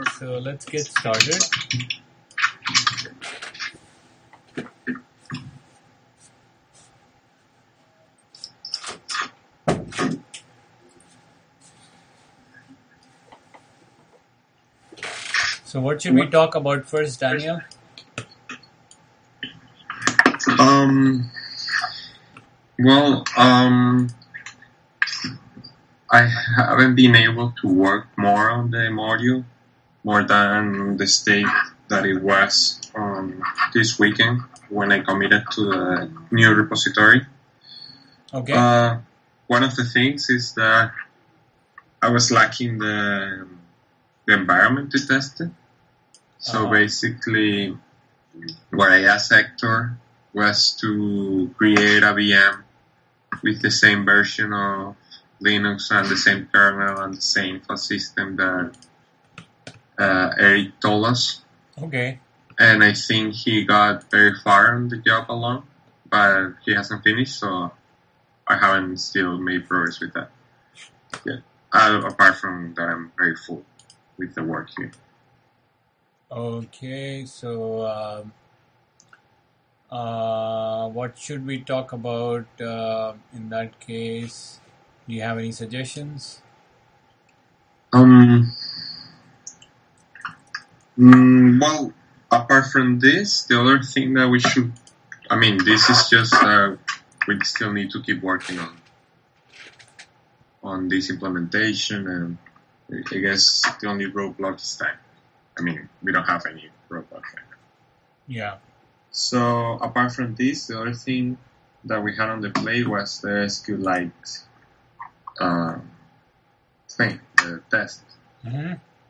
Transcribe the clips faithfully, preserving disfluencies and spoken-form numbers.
So let's get started. So what should we talk about first, Daniel? Um. Well, um, I haven't been able to work more on the module, more than the state that it was um, this weekend when I committed to the new repository. Okay. Uh, one of the things is that I was lacking the the environment to test it. So Uh-huh. basically, what I asked Hector was to create a V M with the same version of Linux and the same kernel and the same file system that uh, Eric told us. Okay. And I think he got very far on the job alone, but he hasn't finished, so I haven't still made progress with that yet. Uh, apart from that, I'm very full with the work here. Okay. So um, uh, what should we talk about uh, in that case? Do you have any suggestions? Um. Mm, well, apart from this, the other thing that we should, I mean, this is just, uh, we still need to keep working on, on this implementation, and I guess the only roadblock is time. I mean, we don't have any roadblock right now. Yeah. So, apart from this, the other thing that we had on the plate was the SQLite uh, thing, the test. Mm-hmm.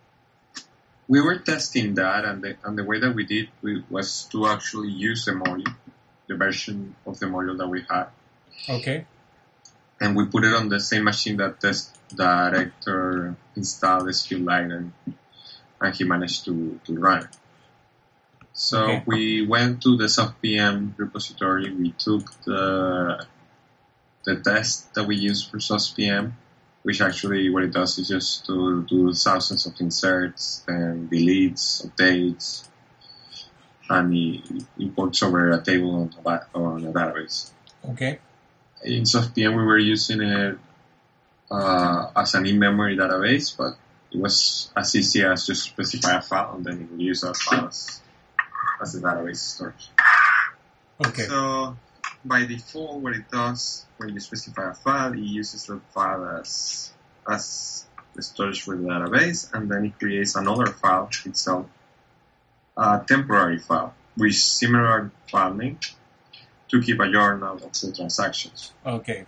We were testing that, and the, and the way that we did we, was to actually use the module, the version of the module that we had, Okay. and we put it on the same machine that test that Hector installed SQLite, and, and he managed to, to run it. So Okay. we went to the SoftPM repository, we took the the test that we use for SoftPM, which actually what it does is just to do thousands of inserts and deletes, updates, and it imports over a table on a, ba- on a database. Okay. In SoftPM, we were using it uh, as an in-memory database, but it was as easy as just specify a file and then it will use that file as, as a database storage. Okay. So by default, what it does when you specify a file, it uses that file as as the storage for the database, and then it creates another file itself, a temporary file, with similar file name, to keep a journal of the transactions. Okay.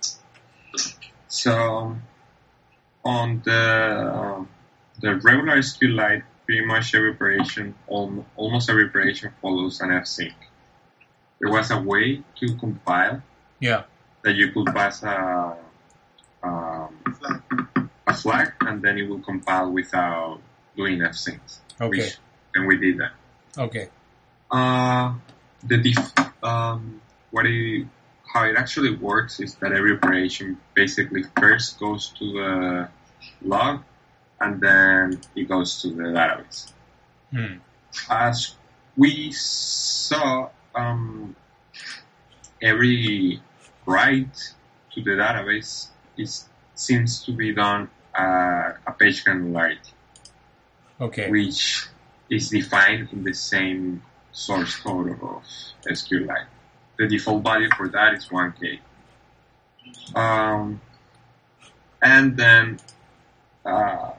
So on the um, the regular SQLite, pretty much every operation, al- almost every operation follows an F-sync. There was a way to compile Yeah. that you could pass a, um, a flag, and then it will compile without doing F-syncs. Okay. Which, and we did that. Okay. Uh, the def- um, what it, how it actually works is that every operation basically first goes to the log, and then it goes to the database. Hmm. As we saw, um, every write to the database is seems to be done at a page granularity, Okay. which is defined in the same source code of SQLite. The default value for that is one K. Um, and then uh,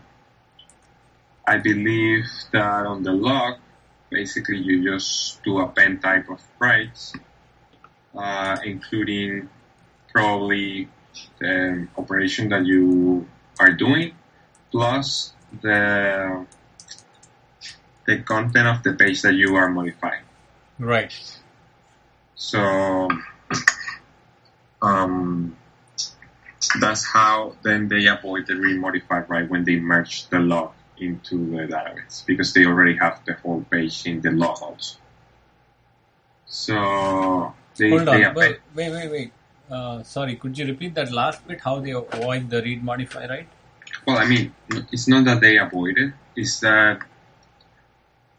I believe that on the log, basically you just do a pen type of writes, uh, including probably the operation that you are doing, plus the the content of the page that you are modifying. Right. So um, that's how then they avoid the remodify right when they merge the log into the database, because they already have the whole page in the log also. So they, Hold they on. append- Wait, wait, wait. wait. Uh, sorry, could you repeat that last bit? How they avoid the read modify, right? Well, I mean, it's not that they avoid it, it's that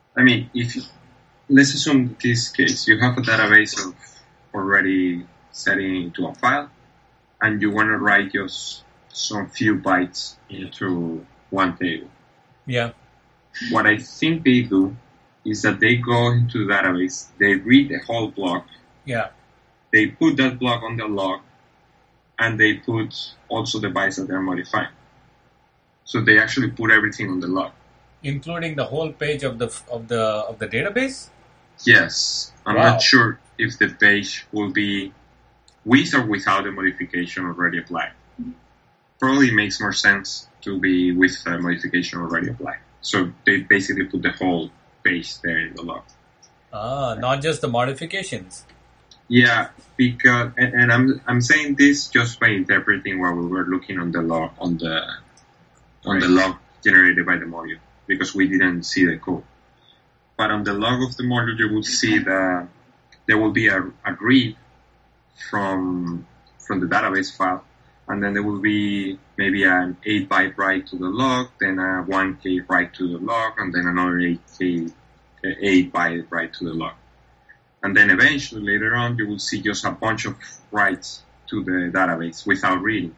I mean, if you, let's assume this case, you have a database of already setting into a file, and you want to write just some few bytes into one table. Yeah. What I think they do is that they go into the database, they read the whole block, Yeah. they put that block on the log, and they put also the bytes that they're modifying. So they actually put everything on the log. Including the whole page of the of the of the database? Yes. I'm Wow. not sure if the page will be with or without the modification already applied. Probably makes more sense to be with the modification already applied. So they basically put the whole page there in the log. Ah, not just the modifications. Yeah, because and, and I'm I'm saying this just by interpreting what we were looking on the log on the on the log generated by the module, because we didn't see the code. But on the log of the module, you will see that there will be a, a read from from the database file, and then there will be maybe an eight byte write to the log, then a one K write to the log, and then another eight K eight byte write to the log. And then eventually, later on, you will see just a bunch of writes to the database without reading.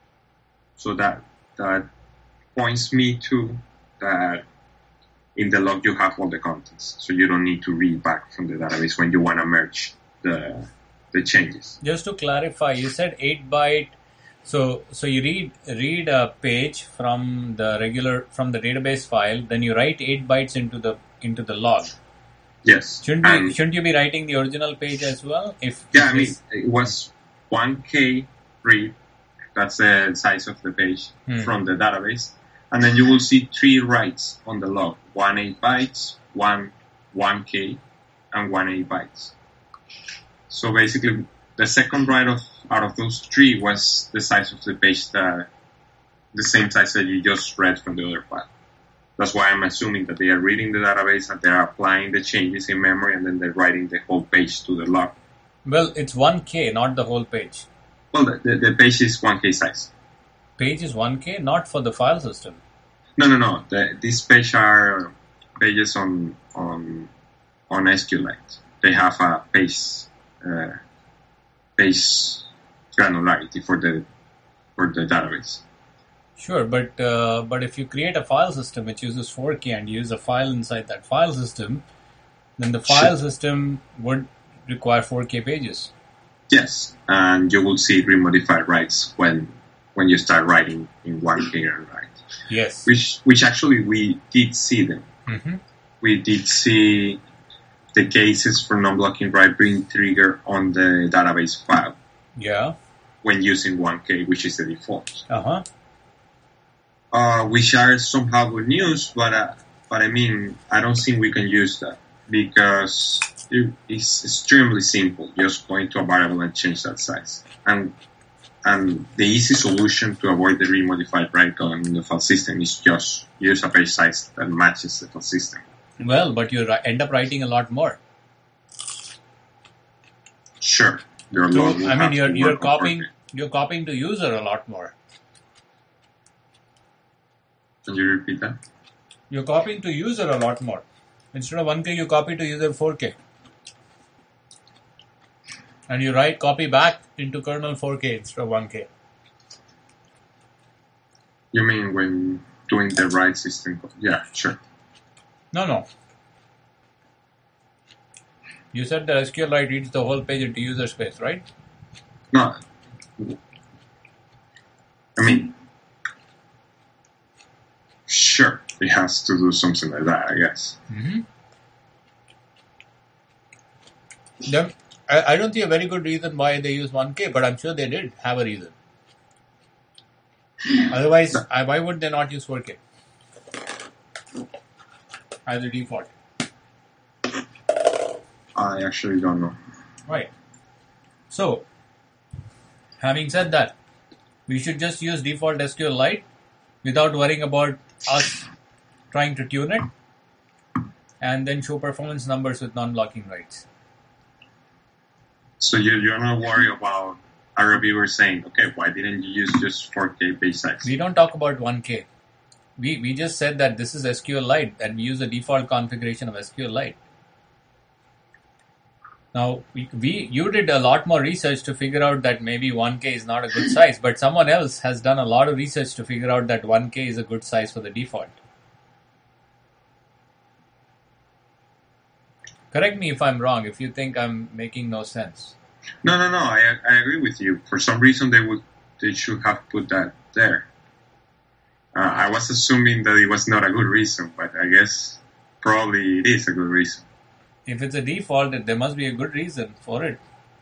So that that points me to that in the log you have all the contents. So you don't need to read back from the database when you want to merge the the changes. Just to clarify, you said eight byte. So so you read read a page from the regular from the database file, then you write eight bytes into the into the log. Yes. Shouldn't you And shouldn't you be writing the original page as well? If yeah, I if mean, this- it was one K read, that's the size of the page Hmm. from the database. And then you will see three writes on the log, one eight bytes, one one K, and one eight bytes. So basically, the second write of out of those three was the size of the page, that the same size that you just read from the other file. That's why I'm assuming that they are reading the database and they are applying the changes in memory, and then they're writing the whole page to the log. well, it's one K, not the whole page. Well, the, the, the page is one K size. Page is one K, not for the file system. No, no, no. The, these pages are pages on on on SQLite. They have a page uh, page granularity for the for the database. Sure, but uh, but if you create a file system which uses four K and you use a file inside that file system, then the file Sure. system would require four K pages. Yes, and you will see remodified writes when when you start writing in one K and write. Yes. Which which actually we did see them. Mm-hmm. We did see the cases for non-blocking write being triggered on the database file Yeah. when using one K, which is the default. Uh huh. Uh, which are somehow good news, but uh, but I mean, I don't think we can use that because it, it's extremely simple. Just go into a variable and change that size, and and the easy solution to avoid the remodified write on the file system is just use a page size that matches the file system. Well, but you ri- end up writing a lot more. Sure, your So, log will I mean, have you're to you're work on copying four K. you're copying to user a lot more. Can you repeat that? You're copying to user a lot more. Instead of one K, you copy to user four K. And you write copy back into kernel four K instead of one K. You mean when doing the write system? Yeah, sure. No, no. You said that SQLite reads the whole page into user space, right? No, I mean, sure, it has to do something like that, I guess. Mm-hmm. Then, I, I don't see a very good reason why they use one K, but I'm sure they did have a reason. Otherwise, I, why would they not use four K as a default? I actually don't know. Right. So, having said that, we should just use default SQLite without worrying about us trying to tune it and then show performance numbers with non-blocking writes. So you, you're not worried about a reviewer saying, okay, why didn't you use just four K page size? We don't talk about one K. we, we just said that this is SQLite and we use the default configuration of SQLite. Now, we, we you did a lot more research to figure out that maybe one K is not a good size, but someone else has done a lot of research to figure out that one K is a good size for the default. Correct me if I'm wrong, if you think I'm making no sense. No, no, no. I I agree with you. For some reason, they would they should have put that there. Uh, I was assuming that it was not a good reason, but I guess probably it is a good reason. If it's a default, there must be a good reason for it.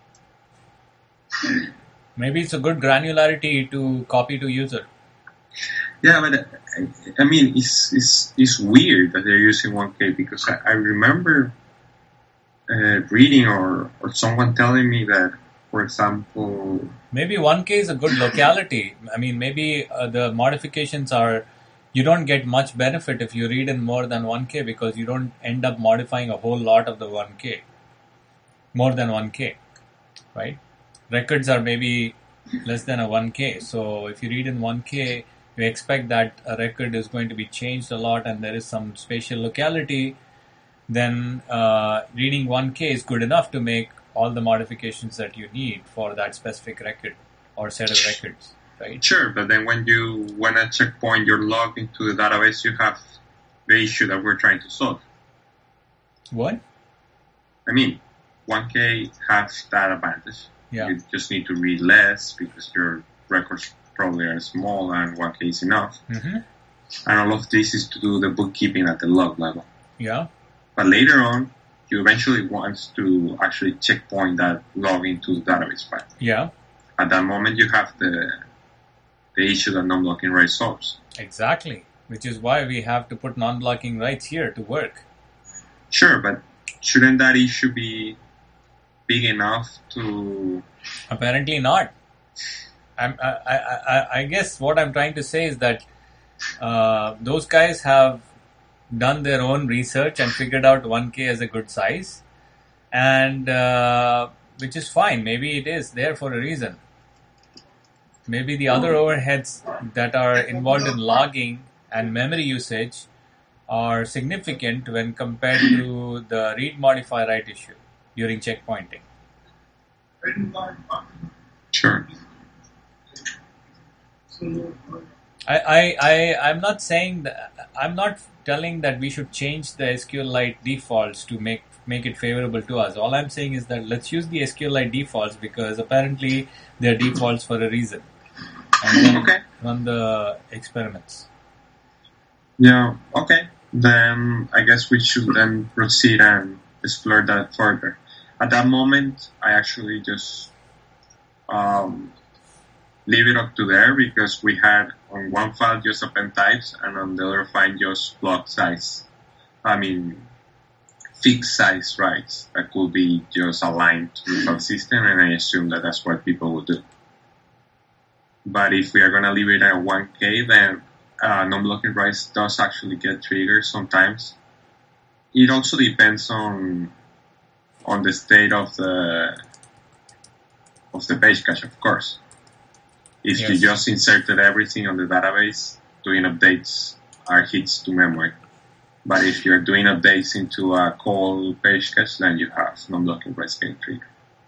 Maybe it's a good granularity to copy to user. Yeah, but uh, I, I mean, it's, it's it's weird that they're using one K because I, I remember uh, reading or, or someone telling me that, for example... Maybe one K is a good locality. I mean, maybe uh, the modifications are... You don't get much benefit if you read in more than one K because you don't end up modifying a whole lot of the one K. More than one K, right? Records are maybe less than a one K. So if you read in one K, you expect that a record is going to be changed a lot and there is some spatial locality, then uh, reading one K is good enough to make all the modifications that you need for that specific record or set of records. Right. Sure, but then when you when a checkpoint you're logged into the database, you have the issue that we're trying to solve. What? I mean, one K has that advantage. Yeah. You just need to read less because your records probably are small and one K is enough. Mm-hmm. And all of this is to do the bookkeeping at the log level. Yeah. But later on, you eventually want to actually checkpoint that log into the database file. Yeah. At that moment, you have the the issue that non-blocking write solves. Exactly, which is why we have to put non-blocking writes here to work. Sure, but shouldn't that issue be big enough to... Apparently not. I'm, I, I, I, I guess what I'm trying to say is that uh, those guys have done their own research and figured out one K as a good size, and uh, which is fine. Maybe it is there for a reason. Maybe the other overheads that are involved in logging and memory usage are significant when compared to the read modify write issue during checkpointing. Sure. I, I, I, I'm not saying that, I'm not telling that we should change the SQLite defaults to make make it favorable to us. All I'm saying is that let's use the SQLite defaults because apparently they're defaults for a reason. And then okay. run the experiments. Yeah, okay. Then I guess we should then proceed and explore that further. At that moment, I actually just um, leave it up to there because we had on one file just append types and on the other file just block size. I mean, fixed size writes that could be just aligned to the file system, and I assume that that's what people would do. But if we are going to leave it at one K, then uh, non-blocking writes does actually get triggered sometimes. It also depends on on the state of the of the page cache, of course. If Yes. you just inserted everything on the database, doing updates are hits to memory. But if you're doing updates into a call page cache, then you have non-blocking writes getting triggered.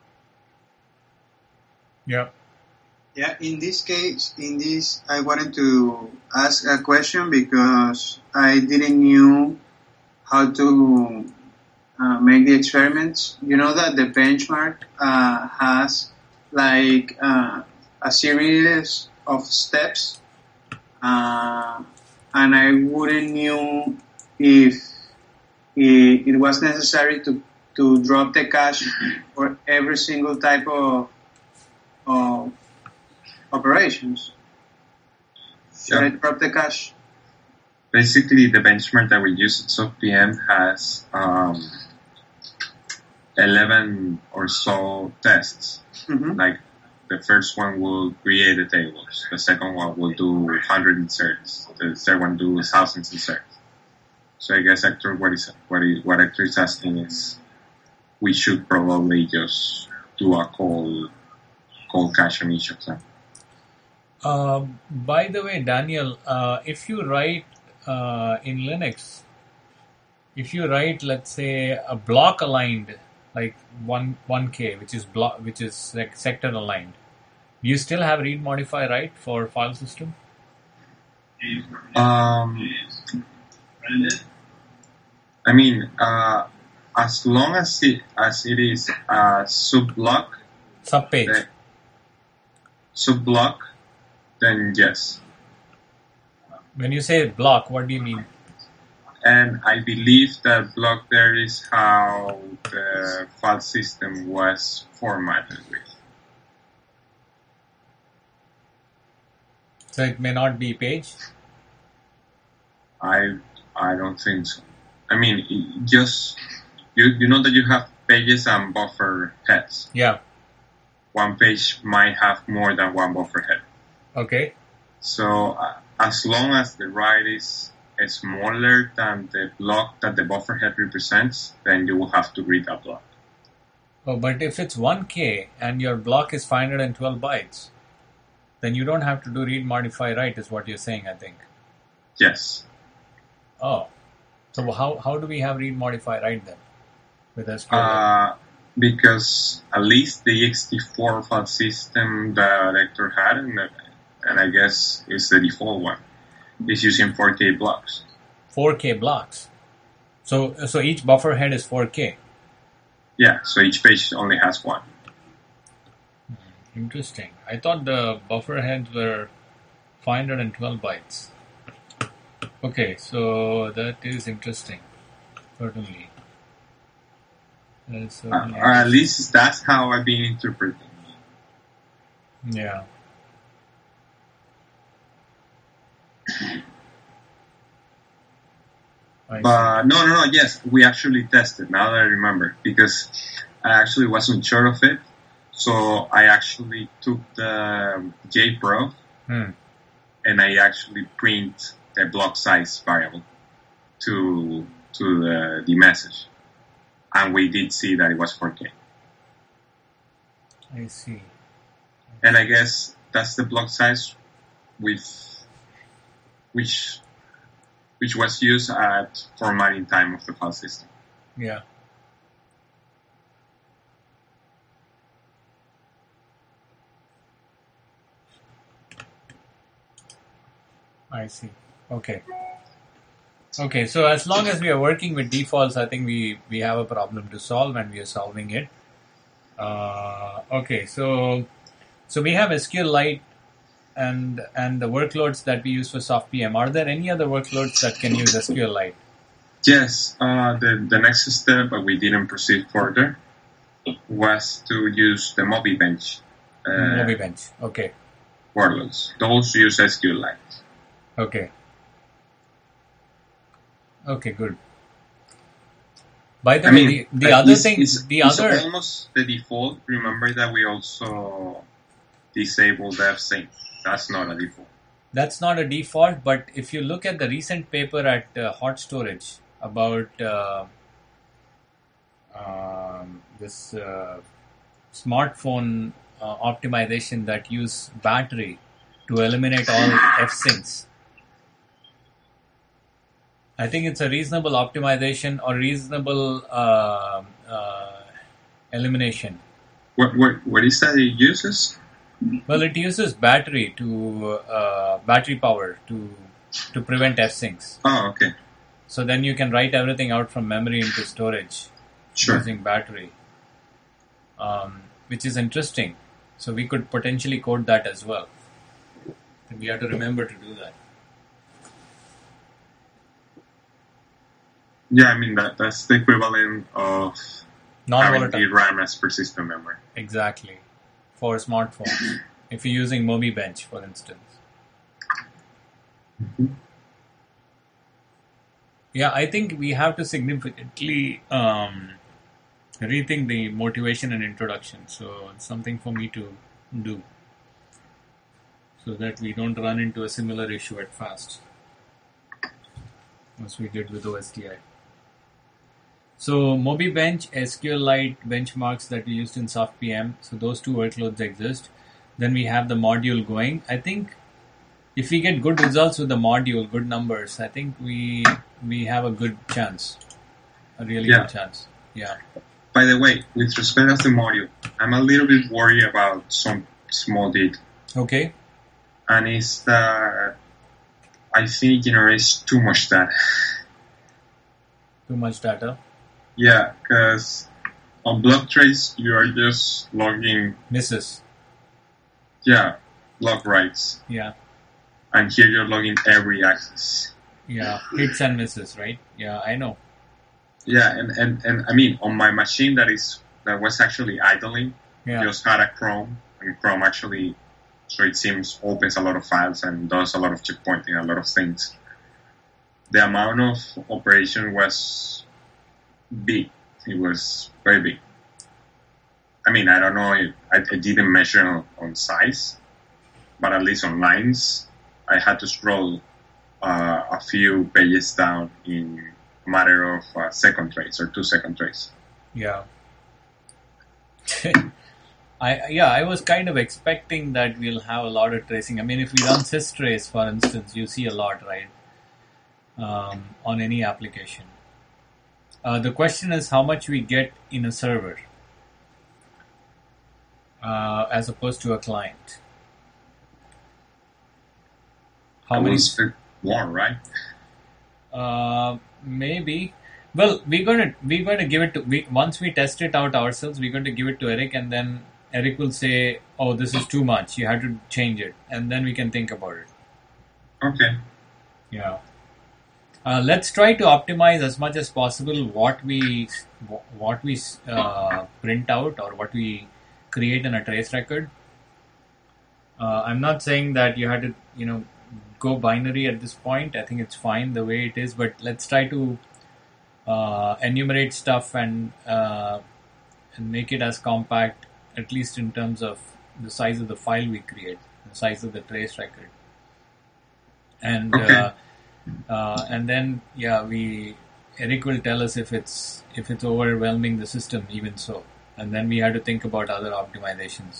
Yeah. Yeah, in this case, in this, I wanted to ask a question because I didn't knew how to uh, make the experiments. You know that the benchmark uh, has like uh, a series of steps, uh, and I wouldn't knew if it, it was necessary to, to drop the cache for every single type of, of operations. Should Yeah. I drop the cache? Basically, the benchmark that we use at SoftPM has um, eleven or so tests. Mm-hmm. Like, the first one will create the tables. The second one will do one hundred inserts. The third one do one thousand inserts. So I guess Hector, what is what is what Hector is asking is, we should probably just do a call call cache on each of them. Um, by the way, Daniel, uh, if you write uh, in Linux, if you write, let's say, a block aligned, like one one K, which is block, which is like sector aligned, do you still have read modify write for file system? Um, I mean, uh, as long as it as it is a sub block, Sub page. then, sub block, then yes. When you say block, what do you mean? And I believe that block there is how the file system was formatted with. So it may not be page. I I don't think so. I mean, it just you you know that you have pages and buffer heads. Yeah. One page might have more than one buffer head. Okay. So uh, as long as the write is smaller than the block that the buffer head represents, then you will have to read that block. Oh, but if it's one K and your block is five hundred twelve bytes, then you don't have to do read modify write, is what you're saying, I think. Yes. Oh. So how how do we have read modify write then with S Q L? Uh, because at least the E X T four file system that Hector had, and, and I guess is the default one, is using four K blocks. four K blocks. So so each buffer head is four K. Yeah, so each page only has one. Interesting. I thought the buffer heads were five hundred twelve bytes. Okay, so that is interesting. Certainly. That is Uh, certainly or at least that's how I've been interpreting it. Yeah. I But no, no, no. Yes, we actually tested. Now that I remember, because I actually wasn't sure of it, so I actually took the JPro see. Hmm. and I actually print the block size variable to to the, the message, and we did see that it was four K. I see. And I guess that's the block size with which which was used at formatting time of the file system. Yeah. I see. Okay. Okay, so as long as we are working with defaults, I think we, we have a problem to solve and we are solving it. Uh, okay, so so we have SQLite and and the workloads that we use for SoftPM. Are there any other workloads that can use SQLite? Yes, uh, the, the next step, but we didn't proceed further, was to use the MobiBench uh, MobiBench. Okay. workloads. Those use SQLite. Okay. Okay, good. By the I way, mean, the, the uh, other it's, thing, it's, the it's other, almost the default. Remember that we also disabled F-Sync. That's not a default. that's not a default, but if you look at the recent paper at uh, Hot Storage about uh, um, this uh, smartphone uh, optimization that use battery to eliminate all F-Syncs, I think it's a reasonable optimization or reasonable uh, uh, elimination. What, what, what is that it uses? Well, it uses battery to uh, battery power to to prevent F-Syncs. Oh, okay. So then you can write everything out from memory into storage Sure. using battery, um, which is interesting. So we could potentially code that as well. And we have to remember to do that. Yeah, I mean, that that's the equivalent of having Non-volatile. the RAM as persistent memory. Exactly. For smartphones. If you're using MobiBench, for instance. Mm-hmm. Yeah, I think we have to significantly um, rethink the motivation and introduction. So it's something for me to do. So that we don't run into a similar issue at FAST. As we did with O S T I. So MobiBench, SQLite benchmarks that we used in SoftPM. So those two workloads exist. Then we have the module going. I think if we get good results with the module, good numbers, I think we we have a good chance, a really Yeah. good chance. Yeah. By the way, with respect to the module, I'm a little bit worried about some small detail, Okay. and it's that I think it generates too much data. Too much data. Yeah, because on block trace you are just logging, Misses. yeah, block writes, Yeah. and here you're logging every access. Yeah. Hits and misses, right? Yeah, I know. Yeah, and, and, and I mean, on my machine that is that was actually idling, Yeah. just had a Chrome, and Chrome actually, so it seems, opens a lot of files and does a lot of checkpointing, a lot of things. The amount of operation was big. It was very big. I mean, I don't know, if, I, I didn't measure on, on size, but at least on lines, I had to scroll uh, a few pages down in a matter of a second trace or two second trace. Yeah. I yeah, I was kind of expecting that we'll have a lot of tracing. I mean, if we run systrace, for instance, you see a lot, right? Um, on any application. Uh, the question is how much we get in a server uh, as opposed to a client. How I many? would expect more, right? Uh, maybe. Well, we're gonna we're going to give it to we once we test it out ourselves. We're going to give it to Eric, and then Eric will say, "Oh, this is too much. You have to change it," and then we can think about it. Okay. Yeah. Uh, let's try to optimize as much as possible what we what we uh, print out or what we create in a trace record. Uh, I'm not saying that you have to you know go binary at this point. I think it's fine the way it is, but let's try to uh, enumerate stuff and uh, and make it as compact, at least in terms of the size of the file we create, the size of the trace record, and. Okay. Uh, Uh, and then, yeah, we Eric will tell us if it's if it's overwhelming the system, even so, and then we have to think about other optimizations.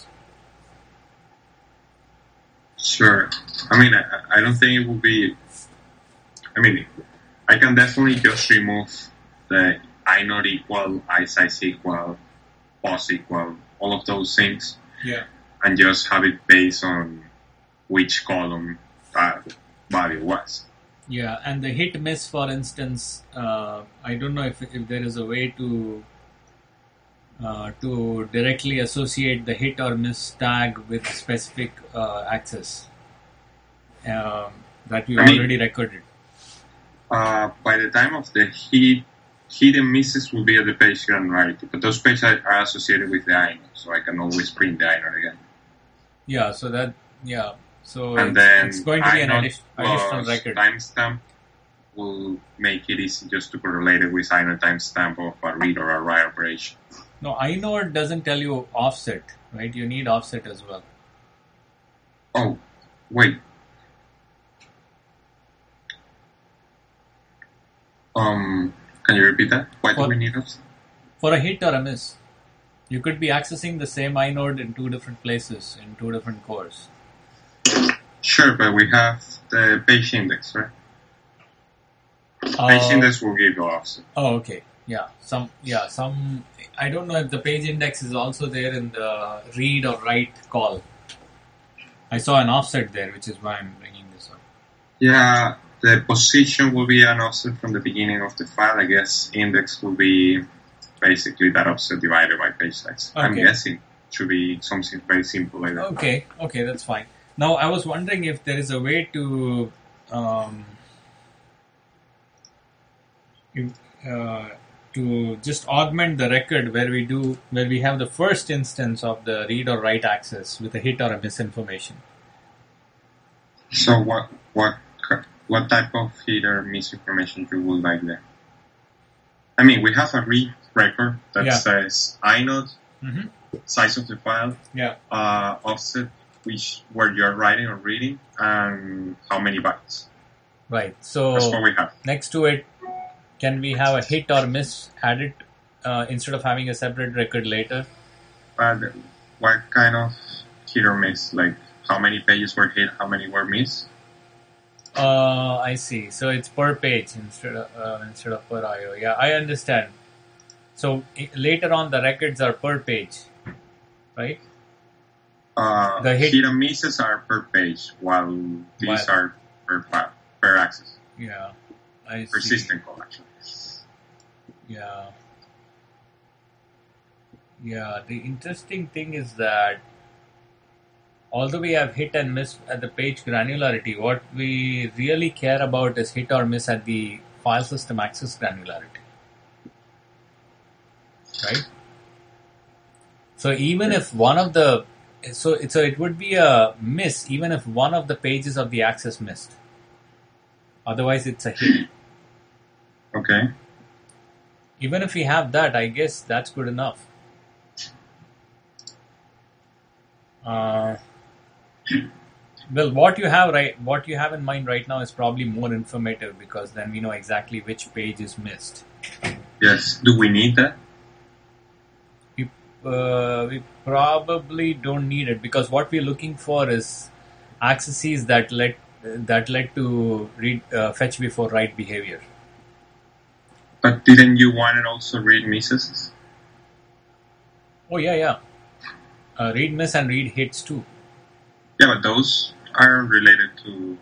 Sure. I mean, I, I don't think it will be. I mean, I can definitely just remove the inode equal, isize equal, pos equal, all of those things, Yeah. and just have it based on which column that value was. Yeah, and the hit miss, for instance, uh, I don't know if if there is a way to uh, to directly associate the hit or miss tag with specific uh, access um, that we I mean- already recorded. Uh, by the time of the hit, hit and misses will be at the page granularity, but those pages are, are associated with the inode, so I can always print the inode again. Yeah, so that yeah. So And it's, then it's going to be an inode addi- additional plus record. timestamp will make it easy just to correlate it with inode timestamp of a read or a write operation. No, inode doesn't tell you offset, right? You need offset as well. Oh, wait. Um, can you repeat that? Why do What? we need offset? For a hit or a miss, you could be accessing the same inode in two different places, in two different cores. Sure, but we have the page index, right? Page Uh, index will give you offset. Oh, okay. Yeah, some. Yeah, some. I don't know if the page index is also there in the read or write call. I saw an offset there, which is why I'm bringing this up. Yeah, the position will be an offset from the beginning of the file. I guess index will be basically that offset divided by page size. I'm Okay. guessing it should be something very simple like that. Okay, okay, that's fine. Now, I was wondering if there is a way to um, if, uh, to just augment the record where we do where we have the first instance of the read or write access with a hit or a misinformation. So what what what type of hit or misinformation you would like there? I mean, we have a read record that Yeah. says inode, Mm-hmm. size of the file, Yeah. uh, offset, which where you're writing or reading, and how many bytes. Right. That's So what we have. next to it, can we have a hit or miss added uh, instead of having a separate record later? But what kind of hit or miss? Like how many pages were hit, how many were missed? Uh, I see. So it's per page instead of uh, instead of per I O. Yeah, I understand. So i- later on, the records are per page, right? Uh, The hit- hit and misses are per page, while these While- are per file, per access. Yeah, I see. Persistent call, actually. Yeah. Yeah, the interesting thing is that although we have hit and miss at the page granularity, what we really care about is hit or miss at the file system access granularity. Right? So even if one of the so so it would be a miss even if one of the pages of the access missed. Otherwise it's a hit. Okay. Even if we have that, I guess that's good enough. Uh, well, what you have right, what you have in mind right now is probably more informative because then we know exactly which page is missed. Yes. Do we need that? We, uh, we probably don't need it because what we're looking for is accesses that led that led to read uh, fetch before write behavior. But didn't you want it also read misses? Oh yeah, yeah. Uh, read miss and read hits too. Yeah, but those are related to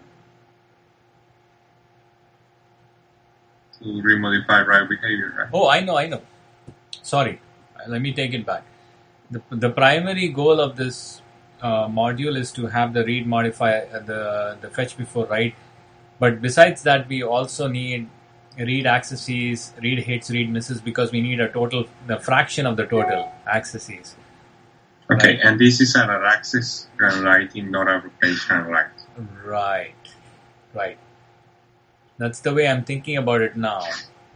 to remodify write behavior, right? Oh, I know, I know. Sorry, let me take it back. The, the primary goal of this uh, module is to have the read modify uh, the the fetch before write. But besides that, we also need read accesses, read hits, read misses because we need a total the fraction of the total accesses. Okay, Right. and this is an access granularity, not a page granularity. Right, right. That's the way I'm thinking about it now.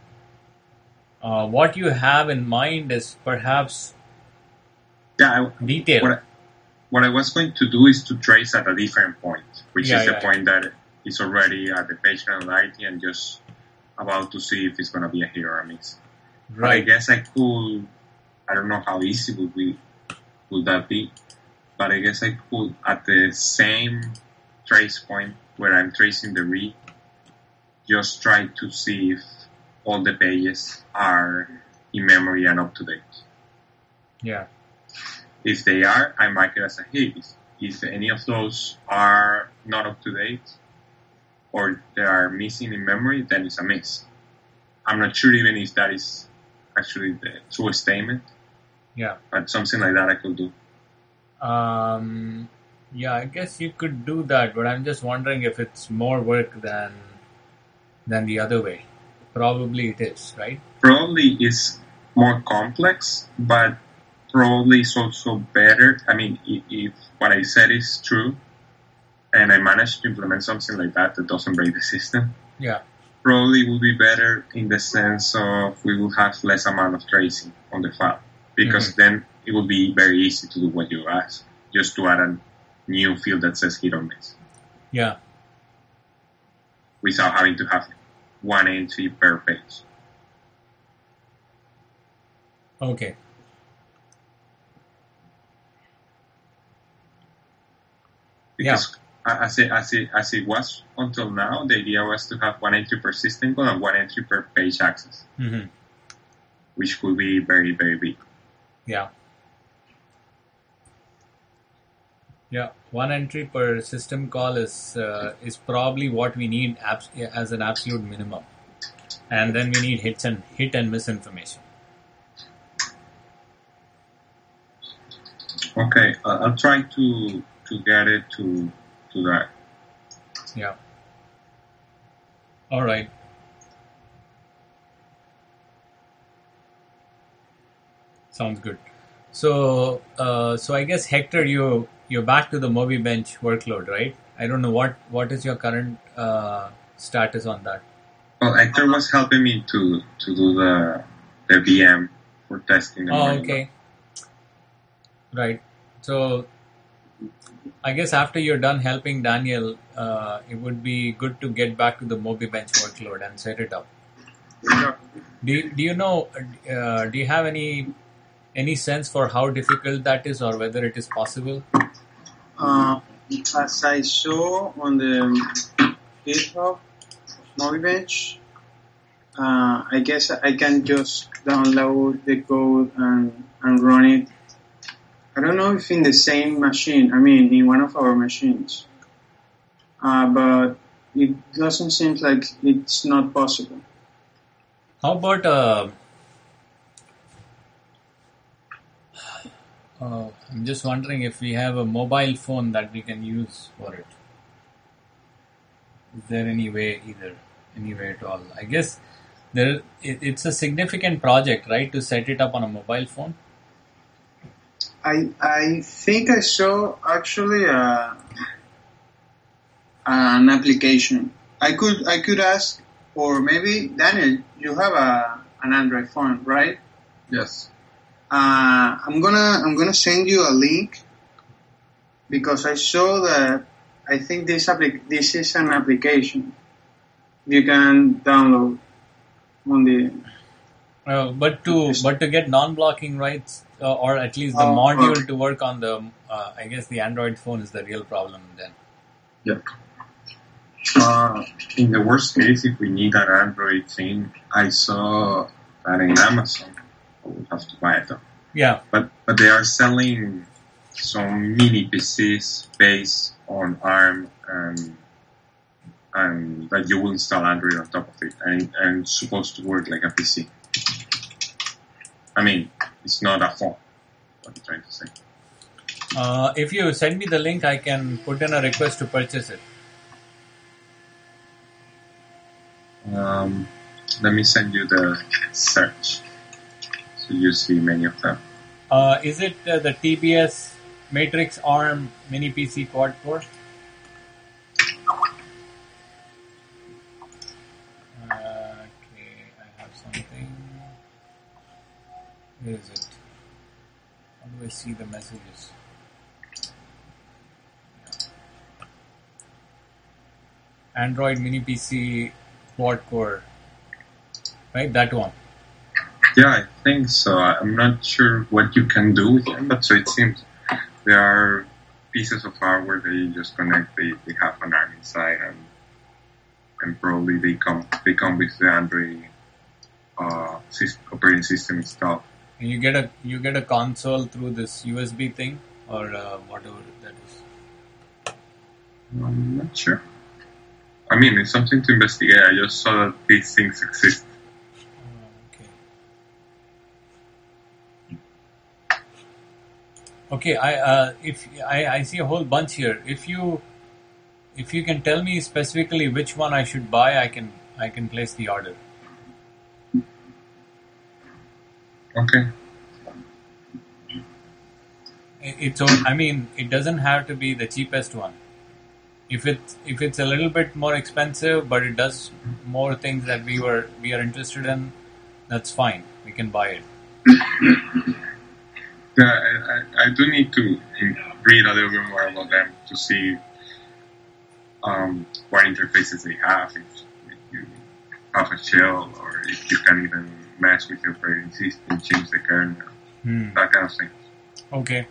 Uh, what you have in mind is perhaps Yeah, I, detail. what, I, what I was going to do is to trace at a different point, which Yeah, is the yeah. point that is already at the page granularity and just about to see if it's going to be a hit or a miss. But I Right. guess I could, I don't know how easy would be, would that be, but I guess I could, at the same trace point where I'm tracing the read, just try to see if all the pages are in memory and up to date. Yeah. If they are, I mark it as a hit. If, if any of those are not up to date or they are missing in memory, then it's a miss. I'm not sure even if that is actually the true statement, Yeah. but something like that I could do. Um, yeah, I guess you could do that, but I'm just wondering if it's more work than than the other way. Probably it is, right? Probably is more complex, but probably it's also better. I mean, if, if what I said is true, and I managed to implement something like that that doesn't break the system, Yeah. probably would be better in the sense of we will have less amount of tracing on the file, because Mhm. then it will be very easy to do what you ask, just to add a new field that says hit or miss, Yeah. without having to have one entry per page. Okay. Because as it, as, it, as it was until now, the idea was to have one entry per system call and one entry per page access, Mm-hmm. which could be very, very big. Yeah. Yeah. One entry per system call is uh, is probably what we need abs- as an absolute minimum, and then we need hits and hit and miss information. Okay, uh, I'll try to to get it to to that. Yeah. All right. Sounds good. So, uh, so I guess Hector, you you're back to the MobiBench workload, right? I don't know what what is your current uh, status on that. Well, Hector was helping me to to do the the V M for testing. the Oh, model. okay. Right. So, I guess after you're done helping Daniel, uh, it would be good to get back to the MobiBench workload and set it up. Do you, do you know? Uh, do you have any any sense for how difficult that is, or whether it is possible? Uh, as I saw on the GitHub, Mobybench, uh, I guess I can just download the code and, and run it. I don't know if in the same machine, I mean in one of our machines, uh, but it doesn't seem like it's not possible. How about uh, uh, I'm just wondering if we have a mobile phone that we can use for it. Is there any way either, any way at all? I guess there it, it's a significant project, right, to set it up on a mobile phone. I I think I saw actually uh, an application. I could I could ask, or maybe Daniel, you have a an Android phone, right? Yes. Uh, I'm gonna I'm gonna send you a link because I saw that I think this applic- this is an application you can download on the. Uh, but to but to get non-blocking rights, uh, or at least the Oh, module okay. to work on the, uh, I guess the Android phone is the real problem then. Yep. Uh, in the worst case, if we need an Android thing, I saw that in Amazon. We'll have to buy it though. Yeah. But but they are selling some mini P Cs based on ARM and and that you will install Android on top of it, and and it's supposed to work like a P C. I mean, it's not a phone. What I'm trying to say. Uh, if you send me the link, I can put in a request to purchase it. Um, let me send you the search, so you see many of them. Uh, is it uh, the T B S Matrix ARM Mini P C Quad Core? Uh, okay, I have something. Where is it? How do I see the messages? Android Mini P C Quad Core, right? That one. Yeah, I think so. I'm not sure what you can do with them, but so it seems there are pieces of hardware that you just connect. They, they have an ARM inside, and and probably they come they come with the Android uh, system, operating system installed. And you get a you get a console through this U S B thing or uh, whatever that is. I'm not sure. I mean, it's something to investigate. I just saw that these things exist. Okay, I uh, if I, I see a whole bunch here. If you if you can tell me specifically which one I should buy, I can I can place the order. Okay. It- It's o- I mean it doesn't have to be the cheapest one. If it's if it's a little bit more expensive, but it does more things that we were we are interested in, that's fine. We can buy it. Yeah, I, I, I do need to read a little bit more about them to see um, what interfaces they have, if, if you have a shell, or if you can even mess with the operating system, change the kernel, Hmm. that kind of thing. Okay.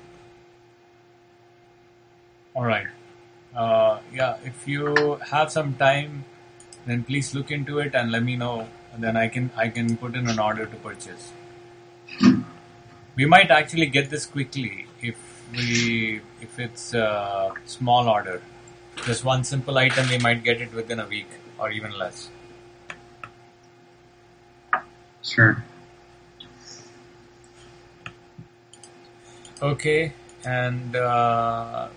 All right. Uh, yeah, if you have some time, then please look into it and let me know. And then I can I can put in an order to purchase. We might actually get this quickly if we if it's a small order. Just one simple item, we might get it within a week or even less. Sure. Okay, and uh,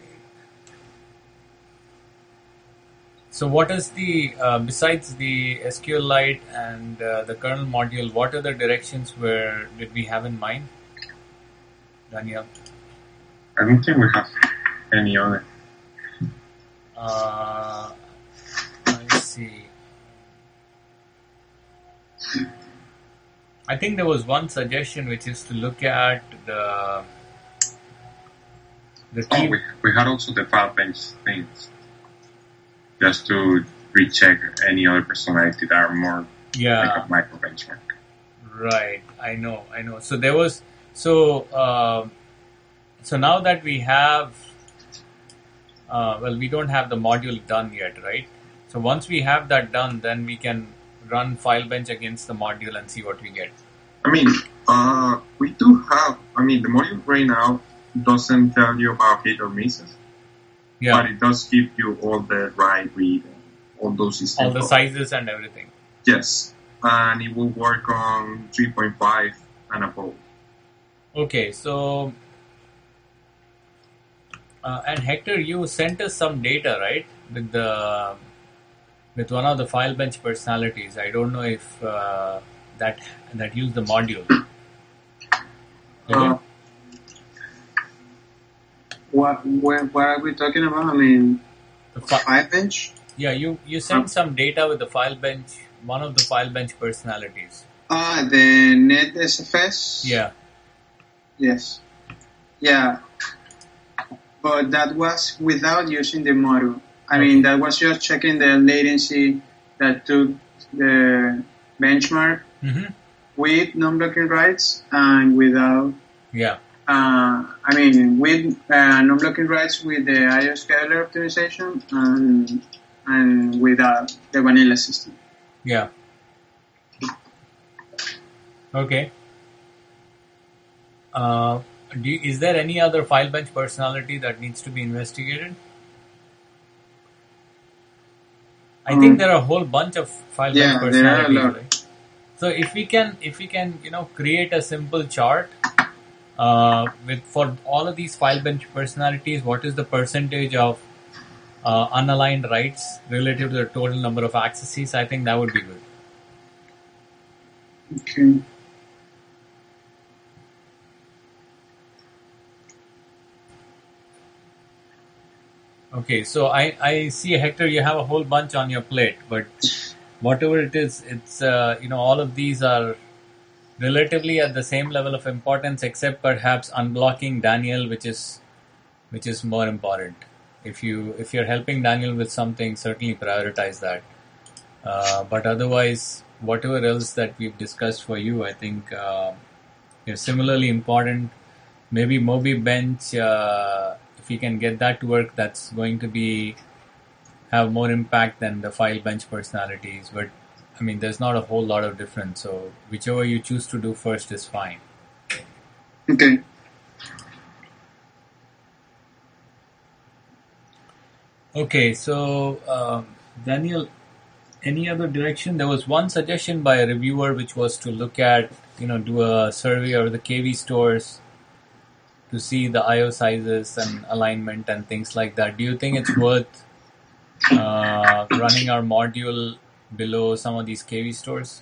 so what is the, uh, besides the SQLite and uh, the kernel module, what are the directions where did we have in mind, Daniel? I don't think we have any other. Uh, I see. I think there was one suggestion which is to look at the the Oh, team. we, we had also the file bench things, just to recheck any other personality that are more Yeah. like a micro benchmark. Right, I know, I know. So there was, so uh, so now that we have, uh, well, we don't have the module done yet, right? So once we have that done, then we can run FileBench against the module and see what we get. I mean, uh, we do have, I mean, the module right now doesn't tell you about hit or misses, Yeah, but it does give you all the write, read, and all those systems. all the sizes and everything. Yes, and it will work on three point five and above. Okay, so uh, and Hector, you sent us some data, right, with the with one of the FileBench personalities. I don't know if uh, that that used the module. Did Uh, it? what, what what are we talking about? I mean, The fi- FileBench. yeah, you you sent some data with the FileBench, one of the FileBench personalities. Ah, the NetSFS. Yeah. Yes. Yeah. But that was without using the module. I mean, that was just checking the latency that took the benchmark Mm-hmm. with non-blocking writes and without. Yeah. Uh, I mean, with uh, non-blocking writes with the I O scalar optimization and and without the vanilla system. Yeah. Okay. Uh, do you, is there any other FileBench personality that needs to be investigated? I Um, think there are a whole bunch of FileBench yeah, there are a personalities, lot. right? So if we can, if we can, you know, create a simple chart uh, with for all of these FileBench personalities, what is the percentage of uh, unaligned writes relative to the total number of accesses? I think that would be good. Okay. Okay, so I, I see, Hector, you have a whole bunch on your plate, but whatever it is, it's, uh, you know, all of these are relatively at the same level of importance, except perhaps unblocking Daniel, which is, which is more important. If you, if you're helping Daniel with something, certainly prioritize that. Uh, but otherwise, whatever else that we've discussed for you, I think, uh, is similarly important. Maybe MobiBench, uh, if you can get that to work, that's going to be have more impact than the FileBench personalities. But I mean, there's not a whole lot of difference. So whichever you choose to do first is fine. Okay. Okay, so um, Daniel, any other direction? There was one suggestion by a reviewer, which was to look at, you know, do a survey of the K V stores to see the I O sizes and alignment and things like that. Do you think it's worth uh, running our module below some of these K V stores?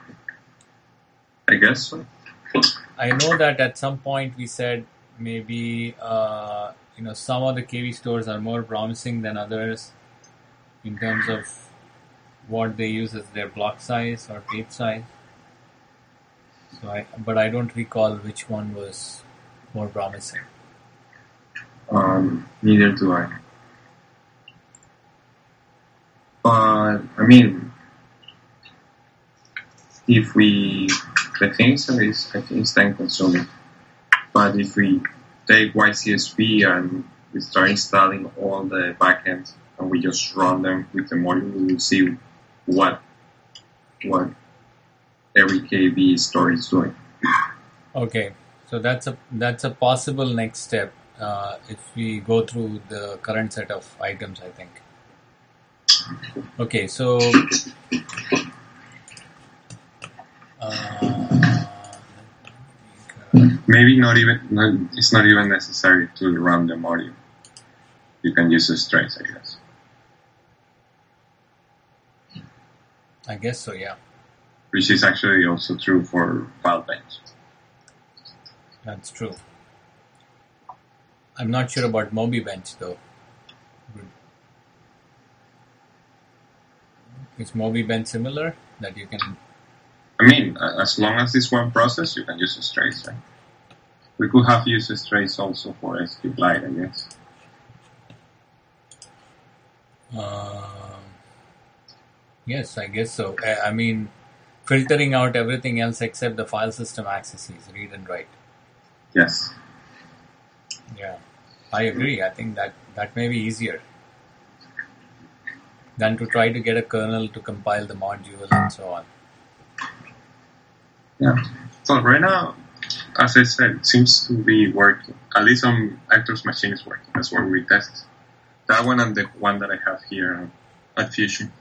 I guess so. I know that at some point we said maybe uh, you know some of the K V stores are more promising than others in terms of what they use as their block size or page size. So, I, but I don't recall which one was more promising. Um, neither do I. But I mean, if we the things that is I think it's time consuming. But if we take Y C S P and we start installing all the backends and we just run them with the module, we will see what what every K V store is doing. Okay, so that's a that's a possible next step uh, if we go through the current set of items, I think. Okay, so uh, Maybe not even not, it's not even necessary to run the module. You can use a trace, I guess. I guess so, yeah. Which is actually also true for FileBench. That's true. I'm not sure about MobiBench though. Is MobiBench similar that you can? I mean, as long as it's one process, you can use a trace, right? We could have used a trace also for SQLite, I guess. Uh, yes, I guess so. I, I mean, filtering out everything else except the file system accesses, read and write. Yes. Yeah, I agree. I think that that may be easier. than to try to get a kernel to compile the module and so on. Yeah. So right now, as I said, it seems to be working. At least on Hector's machine is working. That's what we test. That one and the one that I have here at Fusion.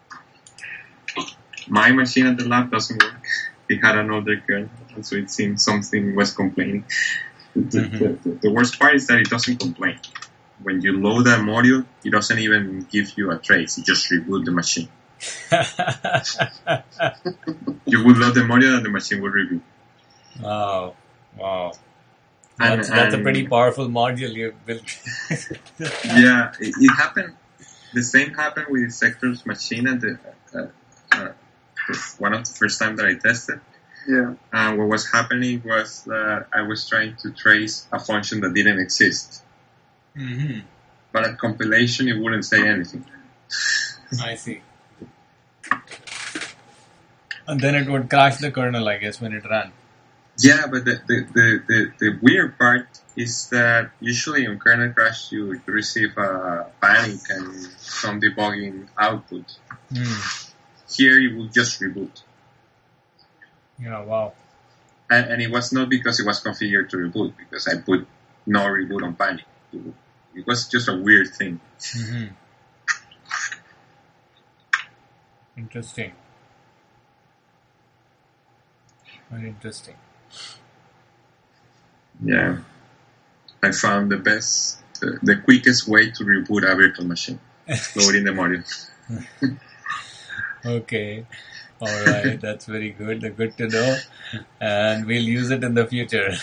My machine at the lab doesn't work. It had an older kernel, so it seems something was complaining. The, mm-hmm. the, the, the worst part is that it doesn't complain. When you load a module, it doesn't even give you a trace. It just reboots the machine. You would load the module and the machine will reboot. Wow. Wow. And, That's, that's and, a pretty powerful module you built. Yeah, it, it happened. The same happened with Hector's machine at the, uh, uh, one of the first time that I tested. Yeah. And what was happening was that I was trying to trace a function that didn't exist. Mm-hmm. But at compilation, it wouldn't say anything. I see. And then it would crash the kernel, I guess, when it ran. Yeah, but the, the, the, the, the weird part is that usually on kernel crash, you, you receive a panic and some debugging output. Mm. Here, it will just reboot. Yeah, wow. And, and it was not because it was configured to reboot, because I put no reboot on panic. It was just a weird thing. Mm-hmm. Interesting. Very interesting. Yeah. I found the best, the, the quickest way to reboot a virtual machine. Loading the module. Okay. All right. That's very good. Good to know. And we'll use it in the future.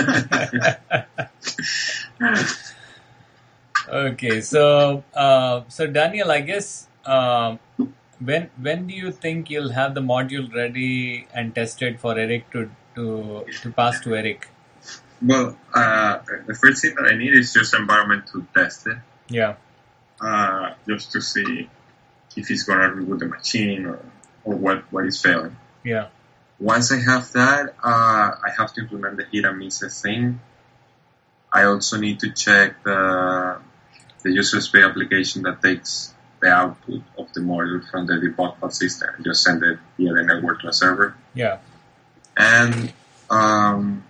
Okay. So, uh, so Daniel, I guess, um, when when do you think you'll have the module ready and tested for Eric to to, to pass to Eric? Well, uh, the first thing that I need is just environment to test it. Yeah. Uh, just to see if it's going to reboot the machine or, or what, what is failing. Yeah. Once I have that, uh, I have to implement the hit and miss thing. I also need to check the, the user space application that takes the output of the module from the debug file system and just send it via the network to a server. Yeah. And, um,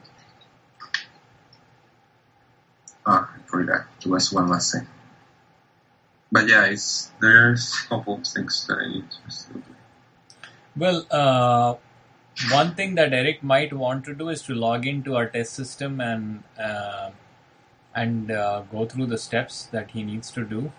ah, I forgot. There was one last thing. But yeah, it's, there's a couple of things that I need to still do. Well, uh, one thing that Eric might want to do is to log into our test system and uh, and uh, go through the steps that he needs to do,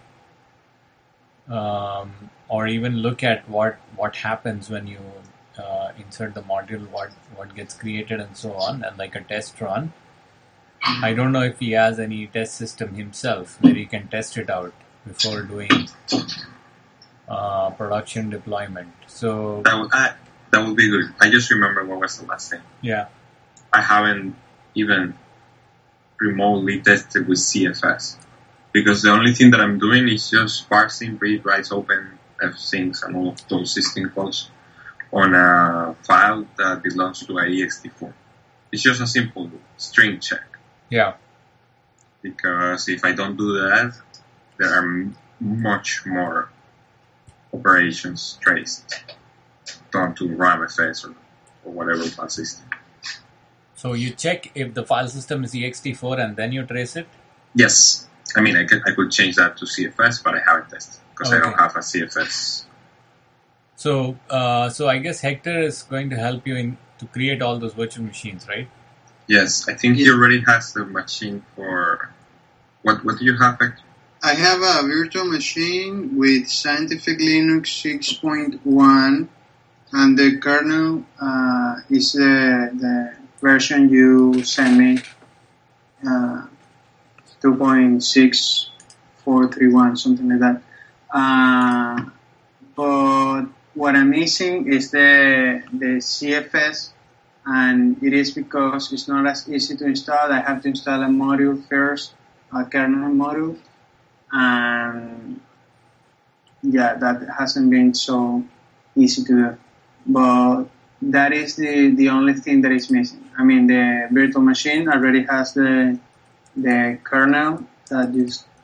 um, or even look at what what happens when you uh, insert the module, what what gets created, and so on, and like a test run. I don't know if he has any test system himself where he can test it out before doing uh, production deployment. So that would, I, that would be good. I just remember what was the last thing. Yeah. I haven't even remotely tested with C F S because the only thing that I'm doing is just parsing, read, write, open, fsyncs, and all of those system calls on a file that belongs to a E X T four. It's just a simple string check. Yeah. Because if I don't do that, there are m- much more operations traced done to RAMFS or, or whatever file system. So you check if the file system is E X T four and then you trace it? Yes. I mean, I could, I could change that to C F S, but I haven't tested because Okay. I don't have a C F S. So, uh, so I guess Hector is going to help you in to create all those virtual machines, right? Yes, I think he already has the machine for... What What do you have, Hector? I have a virtual machine with Scientific Linux six point one, and the kernel uh, is the, the version you sent me, uh, two point six four three one, something like that. Uh, but what I'm missing is the the C F S, and it is because it's not as easy to install. I have to install a module first, a kernel module. And yeah, that hasn't been so easy to do. But that is the, the only thing that is missing. I mean, the virtual machine already has the the kernel that you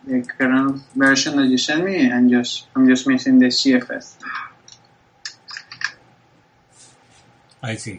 the kernel version that you sent me, and just I'm just missing the C F S. I see.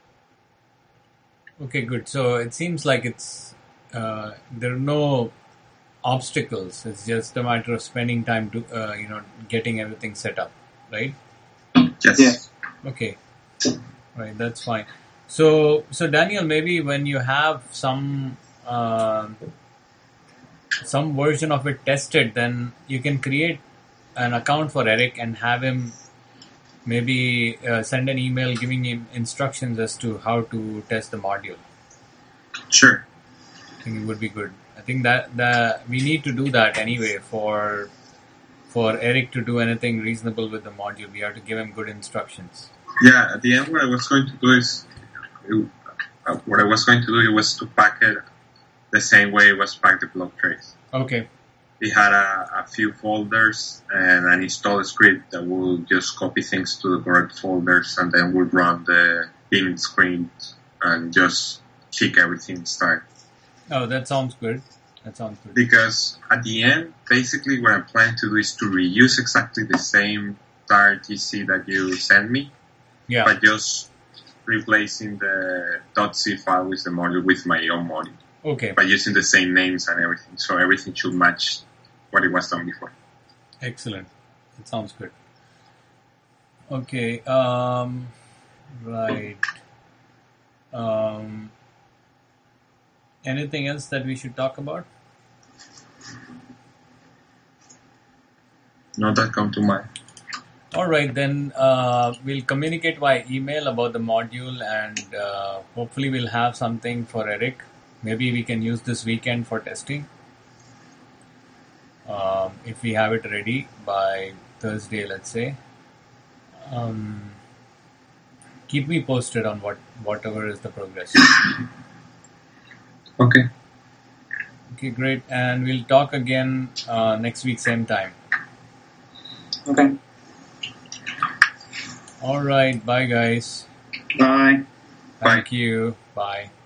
Okay, good. So it seems like it's uh, there are no obstacles. It's just a matter of spending time to uh, you know getting everything set up, right? Yes. Yes. Okay, right. That's fine. So so Daniel, maybe when you have some uh, some version of it tested, then you can create an account for Eric and have him maybe uh, send an email giving him instructions as to how to test the module. Sure. I think it would be good. I think that that we need to do that anyway for for Eric to do anything reasonable with the module. We have to give him good instructions. Yeah, at the end, what I was going to do is, uh, what I was going to do was to pack it the same way it was packed the block trace. Okay. It had a, a few folders and an install script that will just copy things to the correct folders, and then we'll run the bin screen and just check everything start. Oh, that sounds good. That sounds good. Because at the end, basically what I'm planning to do is to reuse exactly the same tar G C that you sent me, Yeah. by just replacing the .c file with the module with my own module, Okay. by using the same names and everything. So everything should match what it was done before. Excellent. That sounds good. Okay. Um, right. Um, anything else that we should talk about? Not that come to mind. All right, then uh, we'll communicate via email about the module, and uh, hopefully we'll have something for Eric. Maybe we can use this weekend for testing. Um, if we have it ready by Thursday, let's say. Um, keep me posted on what whatever is the progress. Okay. Okay, great. And we'll talk again uh, next week, same time. Okay. All right. Bye, guys. Bye. Thank you. Bye.